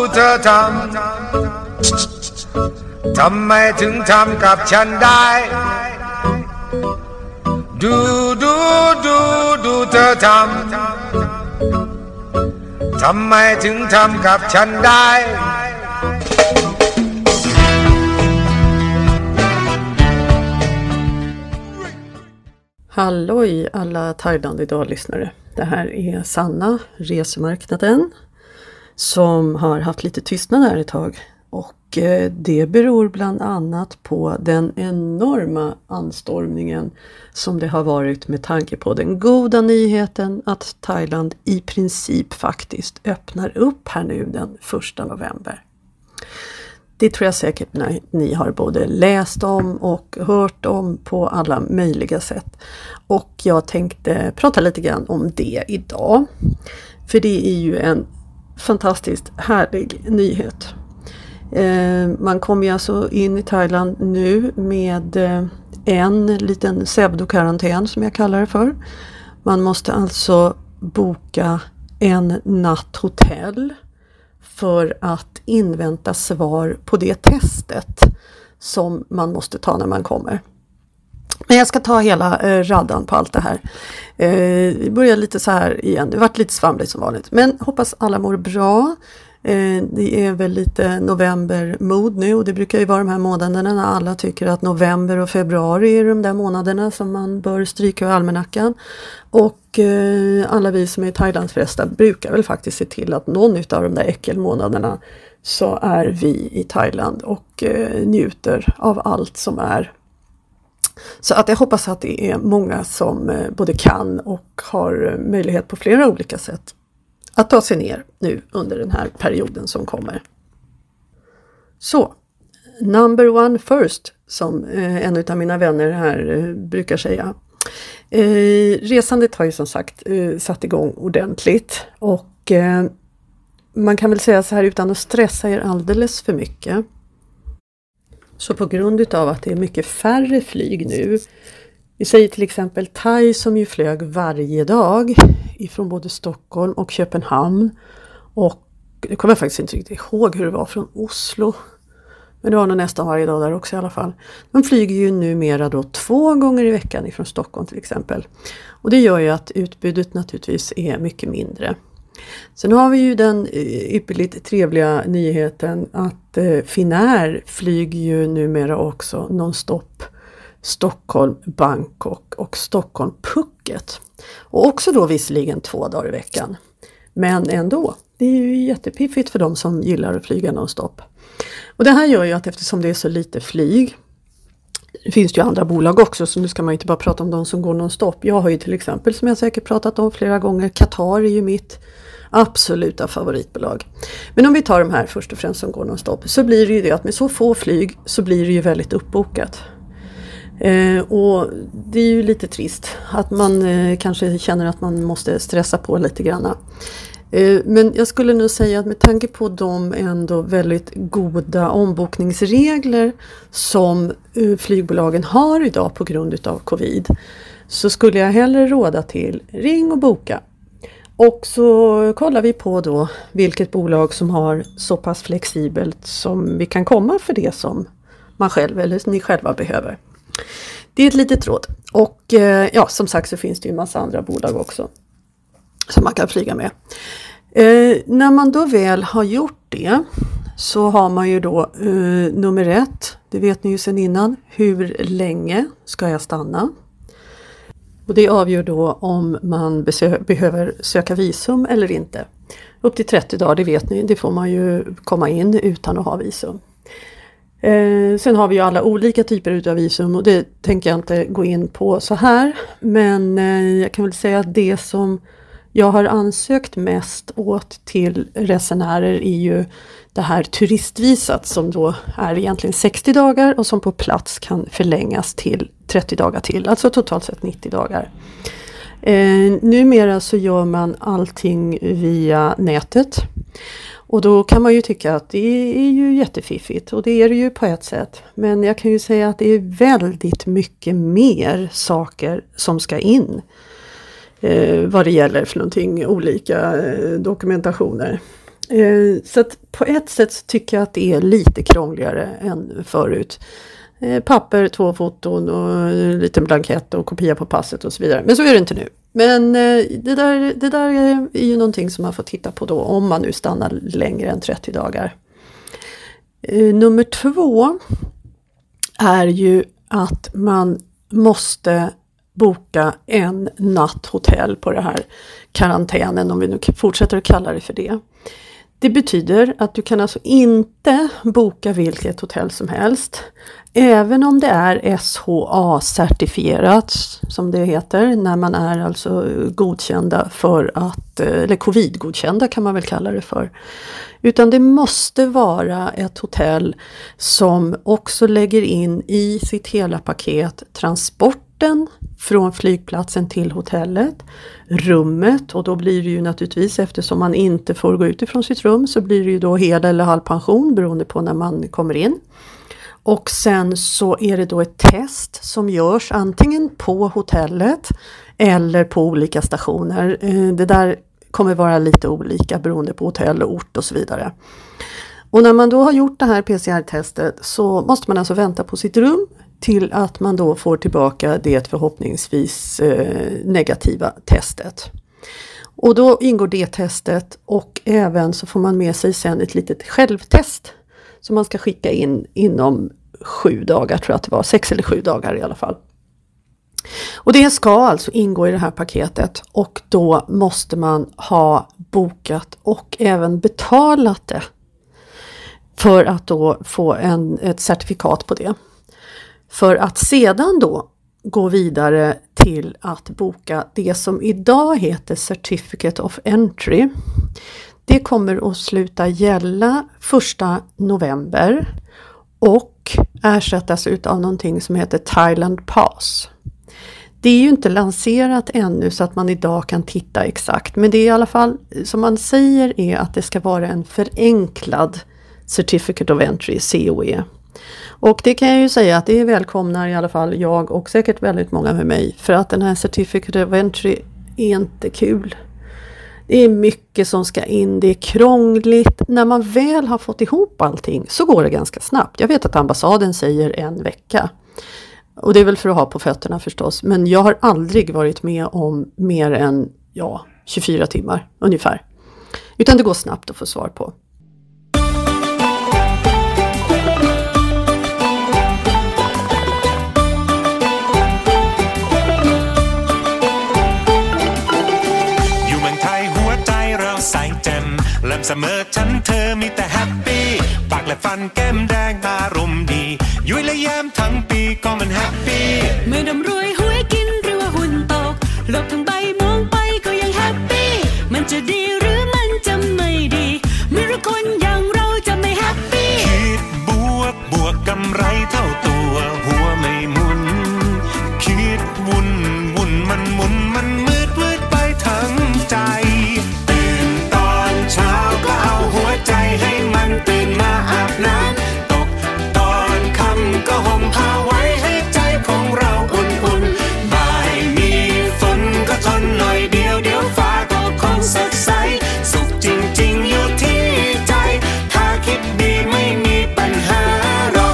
เธอทำไมถึงทำกับฉันได้ดูเธอทำไมถึงทำกับฉันได้ Halloj alla Thailand idag-lyssnare. Det här är Sanna, Resemarknaden, som har haft lite tystnad här ett tag. Och det beror bland annat på den enorma anstormningen som det har varit med tanke på den goda nyheten att Thailand i princip faktiskt öppnar upp här nu den 1 november. Det tror jag säkert ni har både läst om och hört om på alla möjliga sätt. Och jag tänkte prata lite grann om det idag. För det är ju en fantastiskt härlig nyhet. Man kommer ju alltså in i Thailand nu med en liten pseudokarantän som jag kallar det för. Man måste alltså boka en natt hotell för att invänta svar på det testet som man måste ta när man kommer. Men jag ska ta hela raddan på allt det här. Vi börjar lite så här igen. Det har varit lite svamligt som vanligt. Men hoppas alla mår bra. Det är väl lite novembermod nu. Och det brukar ju vara de här månaderna när alla tycker att november och februari är de där månaderna som man bör stryka ur almanackan. Och alla vi som är Thailandsförresten brukar väl faktiskt se till att någon av de där äckelmånaderna så är vi i Thailand och njuter av allt som är. Så att jag hoppas att det är många som både kan och har möjlighet på flera olika sätt att ta sig ner nu under den här perioden som kommer. Så, number one first, som en av mina vänner här brukar säga. Resandet har ju som sagt satt igång ordentligt och man kan väl säga så här utan att stressa er alldeles för mycket. Så på grund av att det är mycket färre flyg nu, vi säger till exempel Thai som ju flög varje dag ifrån både Stockholm och Köpenhamn, och det kommer jag faktiskt inte riktigt ihåg hur det var från Oslo, men det var nog nästan varje dag där också i alla fall. De flyger ju numera då 2 gånger i veckan ifrån Stockholm till exempel, och det gör ju att utbudet naturligtvis är mycket mindre. Sen har vi ju den ypperligt trevliga nyheten att Finnair flyger ju numera också nonstop Stockholm, Bangkok och Stockholm Phuket. Och också då visserligen 2 dagar i veckan. Men ändå, det är ju jättepiffigt för de som gillar att flyga nonstop. Och det här gör ju att eftersom det är så lite flyg, det finns ju andra bolag också, så nu ska man ju inte bara prata om de som går nonstop. Jag har ju till exempel, som jag säkert pratat om flera gånger, Qatar är ju mitt absoluta favoritbolag. Men om vi tar de här först och främst som går nonstop, så blir det ju det att med så få flyg så blir det ju väldigt uppbokat. Och det är ju lite trist att man kanske känner att man måste stressa på lite grann. Men jag skulle nog säga att med tanke på de ändå väldigt goda ombokningsregler som flygbolagen har idag på grund av covid, så skulle jag hellre råda till ring och boka. Och så kollar vi på då vilket bolag som har så pass flexibelt som vi kan komma för det som man själv eller ni själva behöver. Det är ett litet råd. Och ja, som sagt så finns det ju en massa andra bolag också som man kan flyga med. När man då väl har gjort det så har man ju då nummer 1, det vet ni ju sedan innan, hur länge ska jag stanna? Och det avgör då om man behöver söka visum eller inte. Upp till 30 dagar, det vet ni, det får man ju komma in utan att ha visum. Sen har vi ju alla olika typer av visum och det tänker jag inte gå in på så här. Men jag kan väl säga att det som jag har ansökt mest åt till resenärer är ju det här turistvisat som då är egentligen 60 dagar och som på plats kan förlängas till 30 dagar till. Alltså totalt sett 90 dagar. Numera så gör man allting via nätet. Och då kan man ju tycka att det är ju jättefiffigt, och det är det ju på ett sätt. Men jag kan ju säga att det är väldigt mycket mer saker som ska in vad det gäller för någonting olika dokumentationer. Så att på ett sätt så tycker jag att det är lite krångligare än förut. Papper, 2 foton och en liten blankett och kopia på passet och så vidare. Men så är det inte nu. Men det där är ju någonting som man får titta på då om man nu stannar längre än 30 dagar. Nummer 2 är ju att man måste boka en natt hotell på det här karantänen, om vi nu fortsätter att kalla det för det. Det betyder att du kan alltså inte boka vilket hotell som helst. Även om det är SHA-certifierat, som det heter, när man är alltså godkända för att, eller covid-godkända kan man väl kalla det för. Utan det måste vara ett hotell som också lägger in i sitt hela paket transporten från flygplatsen till hotellet, rummet, och då blir det ju naturligtvis, eftersom man inte får gå ut ifrån sitt rum, så blir det ju då hel eller halv pension beroende på när man kommer in. Och sen så är det då ett test som görs antingen på hotellet eller på olika stationer. Det där kommer vara lite olika beroende på hotell och ort och så vidare. Och när man då har gjort det här PCR-testet så måste man alltså vänta på sitt rum till att man då får tillbaka det förhoppningsvis negativa testet. Och då ingår det testet, och även så får man med sig sen ett litet självtest som man ska skicka in inom 7 dagar, tror jag att det var, 6 eller 7 dagar i alla fall. Och det ska alltså ingå i det här paketet, och då måste man ha bokat och även betalat det för att då få ett certifikat på det. För att sedan då gå vidare till att boka det som idag heter Certificate of Entry. Det kommer att sluta gälla 1 november och ersättas av någonting som heter Thailand Pass. Det är ju inte lanserat ännu så att man idag kan titta exakt, men det är i alla fall, som man säger, är att det ska vara en förenklad Certificate of Entry, COE. Och det kan jag ju säga att det välkomnar i alla fall jag och säkert väldigt många med mig, för att den här Certificate of Entry är inte kul. Det är mycket som ska in, det är krångligt. När man väl har fått ihop allting så går det ganska snabbt. Jag vet att ambassaden säger 1 vecka. Och det är väl för att ha på fötterna förstås. Men jag har aldrig varit med om mer än 24 timmar ungefär. Utan det går snabbt att få svar på. เริ่มเสมอฉันเธอมีแต่แฮปปี้ปากและฟันแก้มแดงอารมณ์ดียุ้ยและแย้มทั้งปีก็มันแฮปปี้เมื่อดำรวยหวยกินหรือว่าหุ่นตกโลกทั้งใบมองไปก็ยังแฮปปี้มันจะดีหรือมันจะไม่ดีไม่รู้คนอย่างเราจะไม่แฮปปี้คิดบวกบวกกำไรเท่าตัวหัวไม่หมุนคิดวุ่นวุ่นมันหมุนมันมืดมืดไปทั้งใจเช้าก็เอาหัวใจให้มันตื่นมาอาบน้ำตกตอนค่ำก็ห่มผ้าไว้ให้ใจของเราอุ่นๆบ่ายมีฝนก็ทนหน่อยเดียวฟ้าก็คงสดใสสุขจริงๆอยู่ที่ใจถ้าคิดดีไม่มีปัญหาหรอก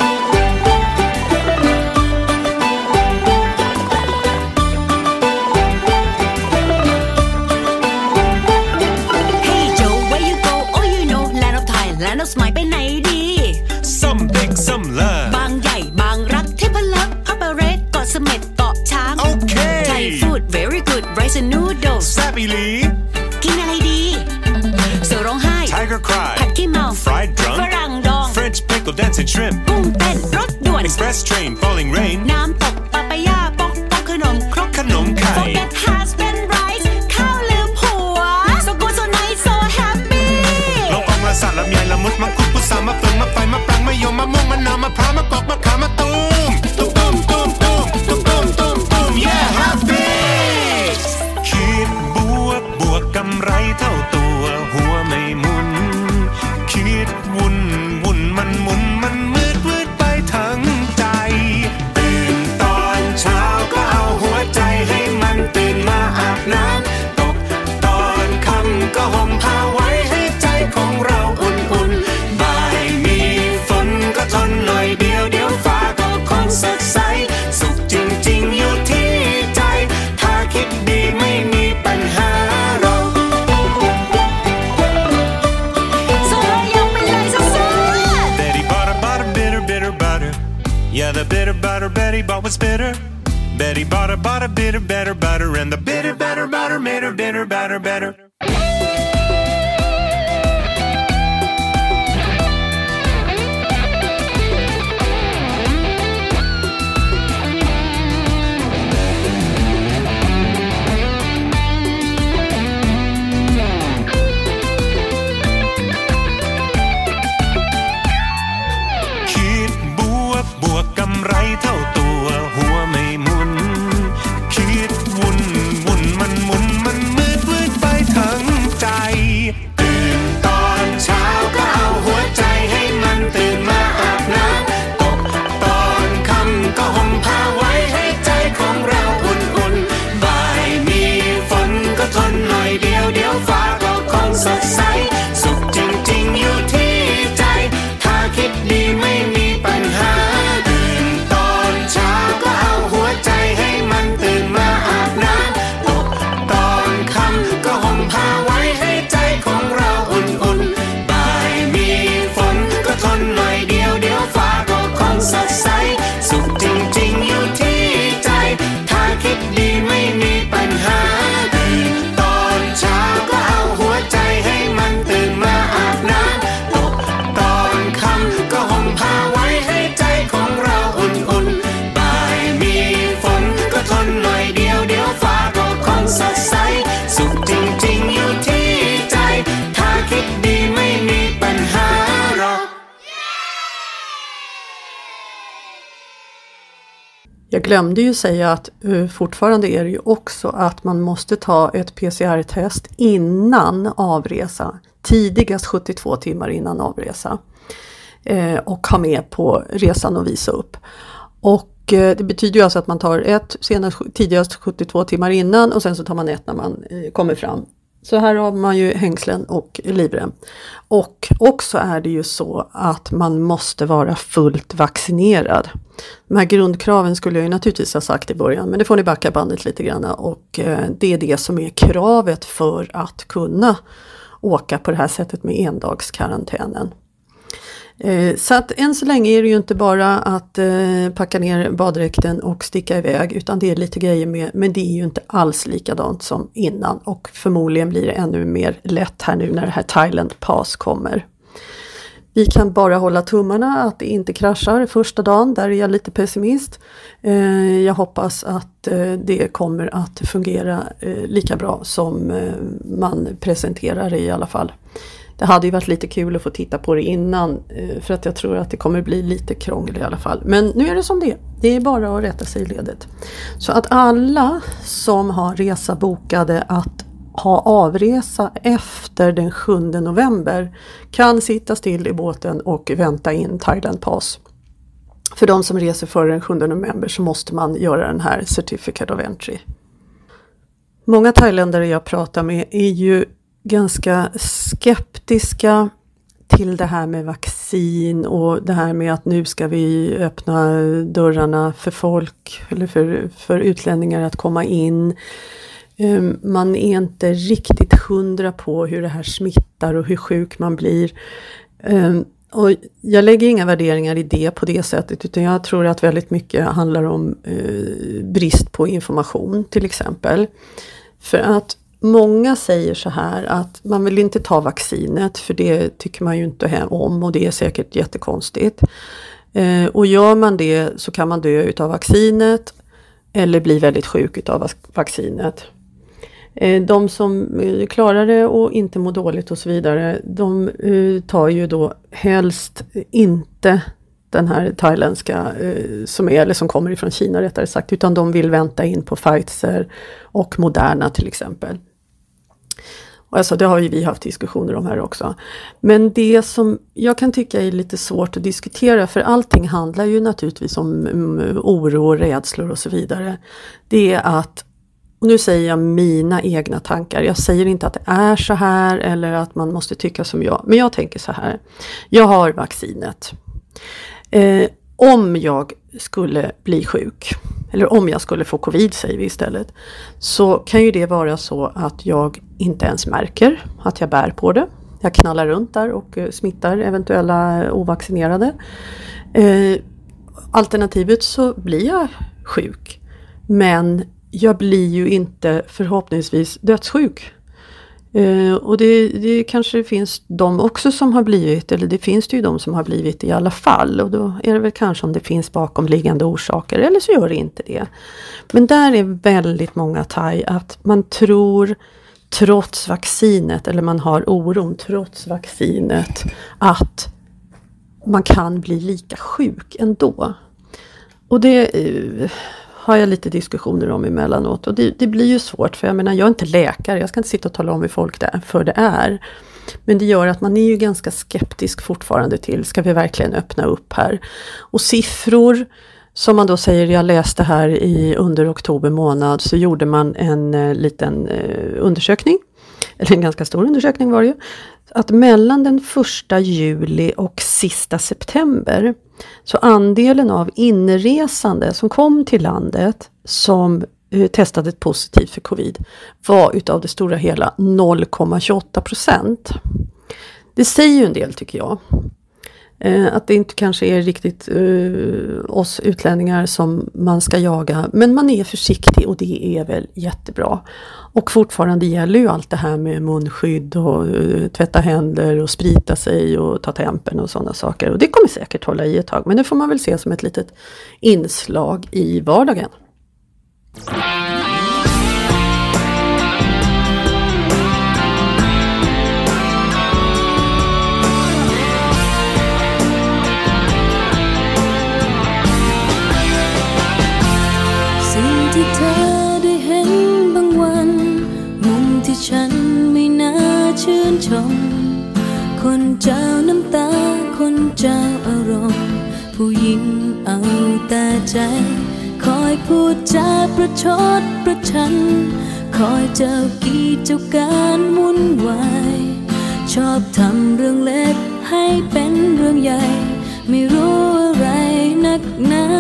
แล้วสมัยไปไหนดี Some big some love บางใหญ่บางรักเทพลักษณ์พับเรศเกาะเสม็ดเกาะช้าง Okay Thai food very good rice and noodles แซ่บอีหลีกินอะไรดีเสือร้องไห้ Tiger cry ผัดขี้เมา Fried drunk ฝรั่งดอง French pickle dancing shrimp กุ้งเต้นรถด่วน Express train falling rain น้ำตกปาปายาป๊อกป๊อกขนมครกขนมไข่ Forget husband rice ข้าวลืมผัว So good so nice so happy ลองออกมาสาดลำไยละมุดมังคุดพุทรามะเฟืองมะไฟมะปรางมะยมมะม่วงมะนาวมะพร้าวมะกอกมะขามมะตูมตุ้มตุ้มตุ้มตุ้มตุ้มตุ้มตุ้มตุ้ม Yeah happy คิดบวกบวกกำไรเท่าตัวหัวไม่หมุนคิดวุ่นวุ่นมันหมุนมันมืดมืดไปทั้งใจตื่นตอนเช้าก็เอาหัวใจให้มันตื่นมาอาบน้ำตกตอนค่ำก็ห่มผ้าไว้ให้ใจข But he bought a bitter, better butter, and the bitter, better butter made her dinner better, better. Jag glömde ju säga att fortfarande är det ju också att man måste ta ett PCR-test innan avresa. Tidigast 72 timmar innan avresa. Och ha med på resan och visa upp. Och det betyder ju alltså att man tar ett tidigast 72 timmar innan och sen så tar man ett när man kommer fram. Så här har man ju hängslen och livrem. Och också är det ju så att man måste vara fullt vaccinerad. De här grundkraven skulle jag ju naturligtvis ha sagt i början, men det får ni backa bandet lite grann. Och det är det som är kravet för att kunna åka på det här sättet med endagskarantänen. Så att än så länge är det ju inte bara att packa ner baddräkten och sticka iväg, utan det är lite grejer med, men det är ju inte alls likadant som innan, och förmodligen blir det ännu mer lätt här nu när det här Thailand Pass kommer. Vi kan bara hålla tummarna att det inte kraschar första dagen, där är jag lite pessimist. Jag hoppas att det kommer att fungera lika bra som man presenterar det i alla fall. Det hade ju varit lite kul att få titta på det innan, för att jag tror att det kommer bli lite krångel i alla fall. Men nu är det som det är. Det är bara att rätta sig i ledet. Så att alla som har resa bokade att ha avresa efter den 7 november kan sitta still i båten och vänta in Thailand Pass. För de som reser före den 7 november så måste man göra den här Certificate of Entry. Många thailändare jag pratar med är ju ganska skeptiska till det här med vaccin och det här med att nu ska vi öppna dörrarna för folk eller för utlänningar att komma in. Man är inte riktigt 100 på hur det här smittar och hur sjuk man blir. Och jag lägger inga värderingar i det på det sättet, utan jag tror att väldigt mycket handlar om brist på information till exempel. För att många säger så här att man vill inte ta vaccinet för det tycker man ju inte om och det är säkert jättekonstigt. Och gör man det så kan man dö utav vaccinet eller bli väldigt sjuk utav vaccinet. De som klarar det och inte mår dåligt och så vidare, de tar ju då helst inte den här thailändska som kommer ifrån Kina rättare sagt, utan de vill vänta in på Pfizer och Moderna till exempel. Och alltså det har ju vi haft diskussioner om här också. Men det som jag kan tycka är lite svårt att diskutera, för allting handlar ju naturligtvis om oro och rädslor och så vidare. Det är att, och nu säger jag mina egna tankar. Jag säger inte att det är så här eller att man måste tycka som jag. Men jag tänker så här. Jag har vaccinet. Om jag skulle bli sjuk, eller om jag skulle få covid säger vi istället, så kan ju det vara så att jag inte ens märker att jag bär på det. Jag knallar runt där och smittar eventuella ovaccinerade. Alternativet så blir jag sjuk. Men jag blir ju inte förhoppningsvis dödssjuk. Och det kanske finns de också som har blivit, eller det finns det ju de som har blivit i alla fall. Och då är det väl kanske om det finns bakomliggande orsaker, eller så gör det inte det. Men där är väldigt många thai att man tror trots vaccinet, eller man har oron trots vaccinet, att man kan bli lika sjuk ändå. Och det har jag lite diskussioner om emellanåt. Och det blir ju svårt, för jag menar, jag är inte läkare. Jag ska inte sitta och tala om hur folk det för det är. Men det gör att man är ju ganska skeptisk fortfarande till, ska vi verkligen öppna upp här? Och siffror, som man då säger, jag läste här under oktober månad, så gjorde man en liten undersökning. Eller en ganska stor undersökning var det ju. Att mellan den 1 juli och sista september, så andelen av inresande som kom till landet som testade positivt för covid var utav det stora hela 0,28%. Det säger ju en del, tycker jag. Att det inte kanske är riktigt oss utlänningar som man ska jaga. Men man är försiktig, och det är väl jättebra. Och fortfarande gäller ju allt det här med munskydd och tvätta händer och sprita sig och ta tempen och sådana saker. Och det kommer säkert hålla i ett tag. Men det får man väl se som ett litet inslag i vardagen. ที่เธอได้เห็นบางวันมุมที่ฉันไม่น่าชื่นชมคนเจ้าน้ำตาคนเจ้าอารมณ์ผู้หญิงเอาแต่ใจคอยพูดจาประชดประชันคอยเจ้ากี้เจ้าการวุ่นวายชอบทำเรื่องเล็กให้เป็นเรื่องใหญ่ไม่รู้อะไรนักหนา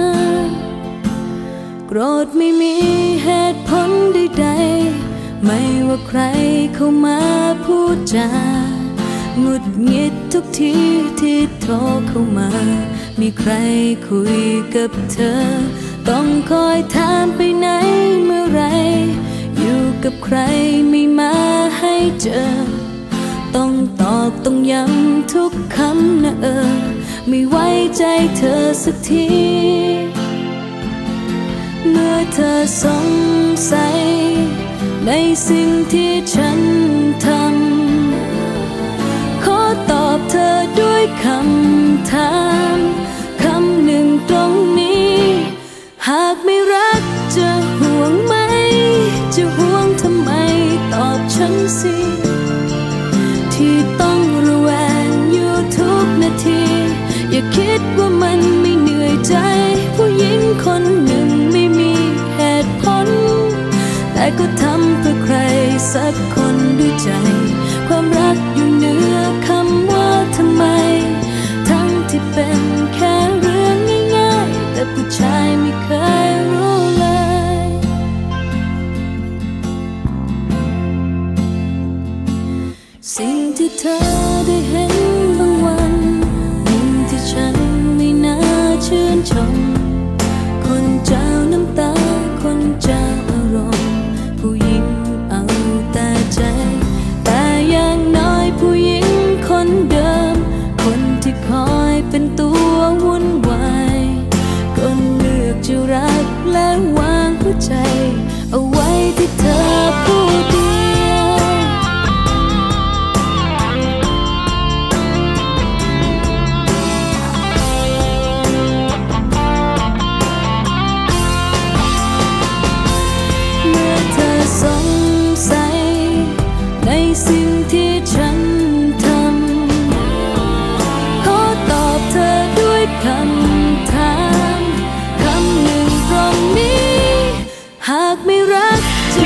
โกรธไม่มีเหตุผลใดๆไม่ว่าใครเข้ามาพูดจาหงุดหงิดทุกทีที่โทรเข้ามามีใครคุยกับเธอต้องคอยถามไปไหนเมื่อไรอยู่กับใครไม่มาให้เจอต้องตอบต้องย้ำทุกคำนะไม่ไว้ใจเธอสักทีเมื่อเธอสงสัยในสิ่งที่ฉันทำขอตอบเธอด้วยคำถามคำหนึ่งตรงนี้หากไม่รักจะห่วงไหมจะห่วงทำไมตอบฉันสิที่ต้องระแวงอยู่ทุกนาทีอย่าคิดว่ามันไม่เหนื่อยใจผู้หญิงคนหนึ่งไม่มีเหตุผลแต่ก็ทำเพื่อใครสักคนด้วยใจความรักอยู่เหนือคำว่าทำไมทั้งที่เป็นแค่เรื่องง่ายๆแต่ผู้ชายไม่เคยรู้เลยสิ่งที่เธอได้เห็นบางวันมุมที่ฉันไม่น่าชื่นชมคนเจ้าน้ำตาคนเจ้าอารมณ์ผู้หญิงเอาแต่ใจแต่อย่างน้อยผู้หญิงคนเดิมคนที่คอยเป็นตัววุ่นวายก็เลือกจะรักและวางหัวใจเอาไว้ที่เธอผู้เดียวสงสัยในสิ่งที่ฉันทำขอตอบเธอด้วยคำถามคำหนึ่งตรงนี้หากไม่รักจะ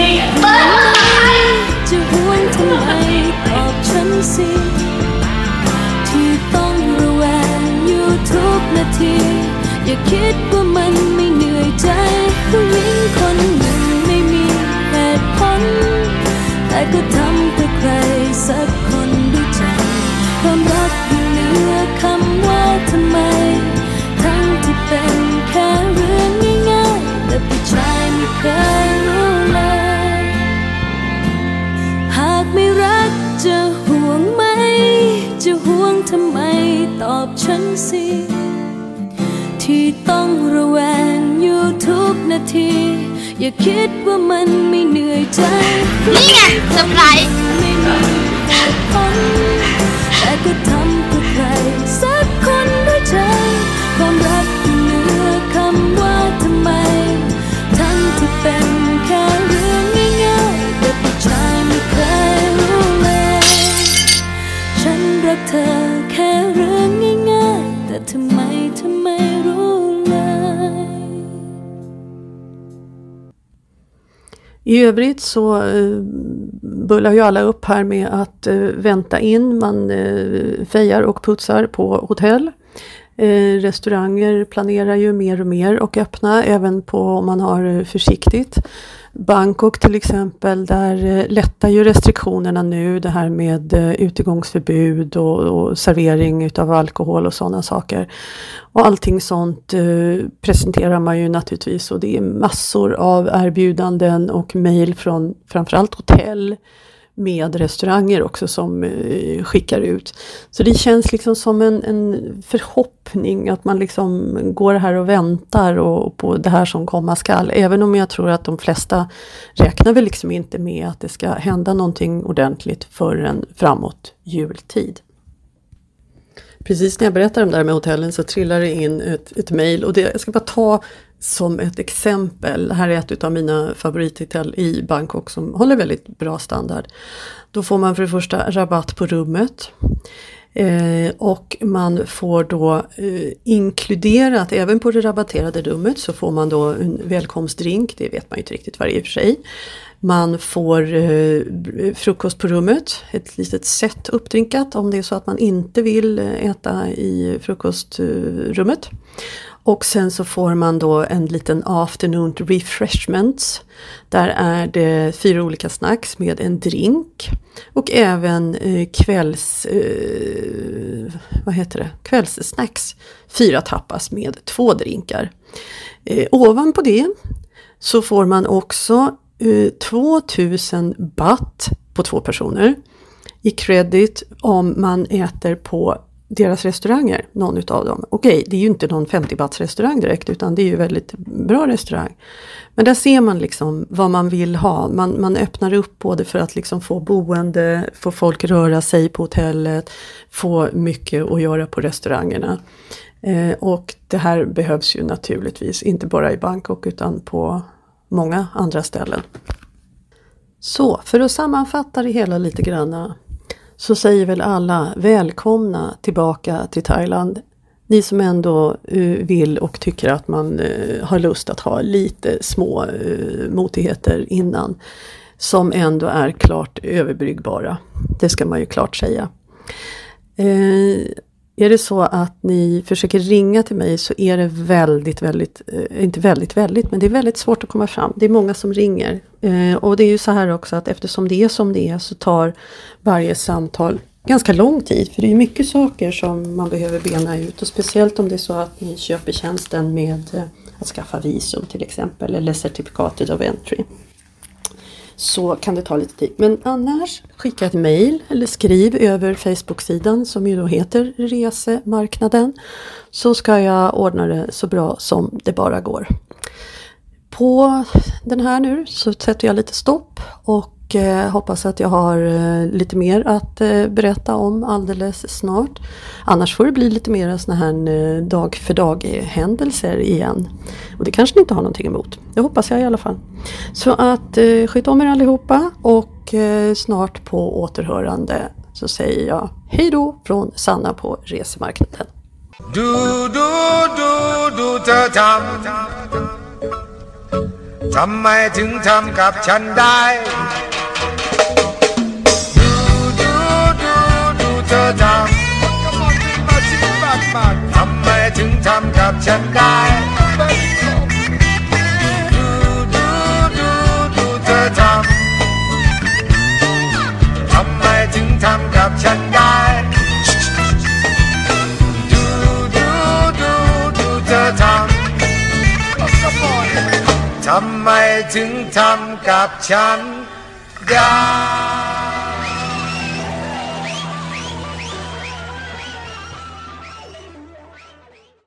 ห่วงทำไมตอบฉันสิที่ต้องระแวงอยู่ทุกนาทีอย่าคิดว่ามันไม่เหนื่อยใจผู้หญิงคนหนึ่งไม่มีเหตุผลแต่ก็ทำเพื่อใครสักคนด้วยใจความรักอยู่เหนือคำว่าทำไมทั้งที่เป็นแค่เรื่องง่ายๆแต่ผู้ชายอบฉันสิที่ต้องระแวงอยู่ทุกนาทีอย่าคิดว่ามันไม่เหนื่อยใจนี่ไงเซอร์ไพรส์ไม่มีเหตุผลแต่ก็ทำเพื่อใครสักคนด้วยใจความรักที่เหนือคำว่าทำไมทั้งที่เป็นแค่เรื่องง่ายๆแต่ผู้ชายไม่เคยรู้เลยฉันรักเธอแค่เรื่องง่ายๆแต่ทำไมรู้เลย I övrigt så bullar ju alla upp här med att vänta in. Man fejar och putsar på hotell. Restauranger planerar ju mer och mer och öppna även på om man har försiktigt. Bangkok till exempel, där lättar ju restriktionerna nu, det här med utegångsförbud och servering utav alkohol och sådana saker. Och allting sånt presenterar man ju naturligtvis, och det är massor av erbjudanden och mejl från framförallt hotell med restauranger också som skickar ut. Så det känns liksom som en förhoppning att man liksom går här och väntar och på det här som komma skall. Även om jag tror att de flesta räknar väl liksom inte med att det ska hända någonting ordentligt förrän framåt jultid. Precis när jag berättar om det här med hotellen så trillar det in ett mejl, och jag ska bara ta som ett exempel. Det här är ett av mina favorithotell i Bangkok som håller väldigt bra standard. Då får man för det första rabatt på rummet. Och man får då inkluderat, även på det rabatterade rummet så får man då en välkomstdrink. Det vet man ju inte riktigt vad det är för sig. Man får frukost på rummet, ett litet set uppdrinkat om det är så att man inte vill äta i frukostrummet. Och sen så får man då en liten afternoon refreshments. Där är det 4 olika snacks med en drink. Och även kvällssnacks. 4 tapas med 2 drinkar. Ovanpå det så får man också 2000 baht på 2 personer i credit om man äter på deras restauranger, någon utav dem. Okej, det är ju inte någon 50 bahts restaurang direkt, utan det är ju väldigt bra restaurang. Men där ser man liksom vad man vill ha. Man öppnar upp både för att liksom få boende, få folk röra sig på hotellet, få mycket att göra på restaurangerna. Och det här behövs ju naturligtvis inte bara i Bangkok utan på många andra ställen. Så, för att sammanfatta det hela lite grann, så säger väl alla välkomna tillbaka till Thailand. Ni som ändå vill och tycker att man har lust att ha lite små motigheter innan. Som ändå är klart överbryggbara. Det ska man ju klart säga. Är det så att ni försöker ringa till mig så är det men det är väldigt svårt att komma fram. Det är många som ringer. Och det är ju så här också att eftersom det är som det är så tar varje samtal ganska lång tid. För det är mycket saker som man behöver bena ut. Och speciellt om det är så att ni köper tjänsten med att skaffa visum till exempel. Eller certifikatet of entry. Så kan det ta lite tid. Men annars skicka ett mejl eller skriv över Facebook-sidan som ju då heter Resemarknaden. Så ska jag ordna det så bra som det bara går. På den här nu så sätter jag lite stopp och hoppas att jag har lite mer att berätta om alldeles snart. Annars får det bli lite mer såna här dag för dag händelser igen. Och det kanske ni inte har någonting emot. Det hoppas jag i alla fall. Så att skit om er allihopa och snart på återhörande så säger jag hej då från Sanna på Resemarknaden. ทำไมถึงทำกับฉันได้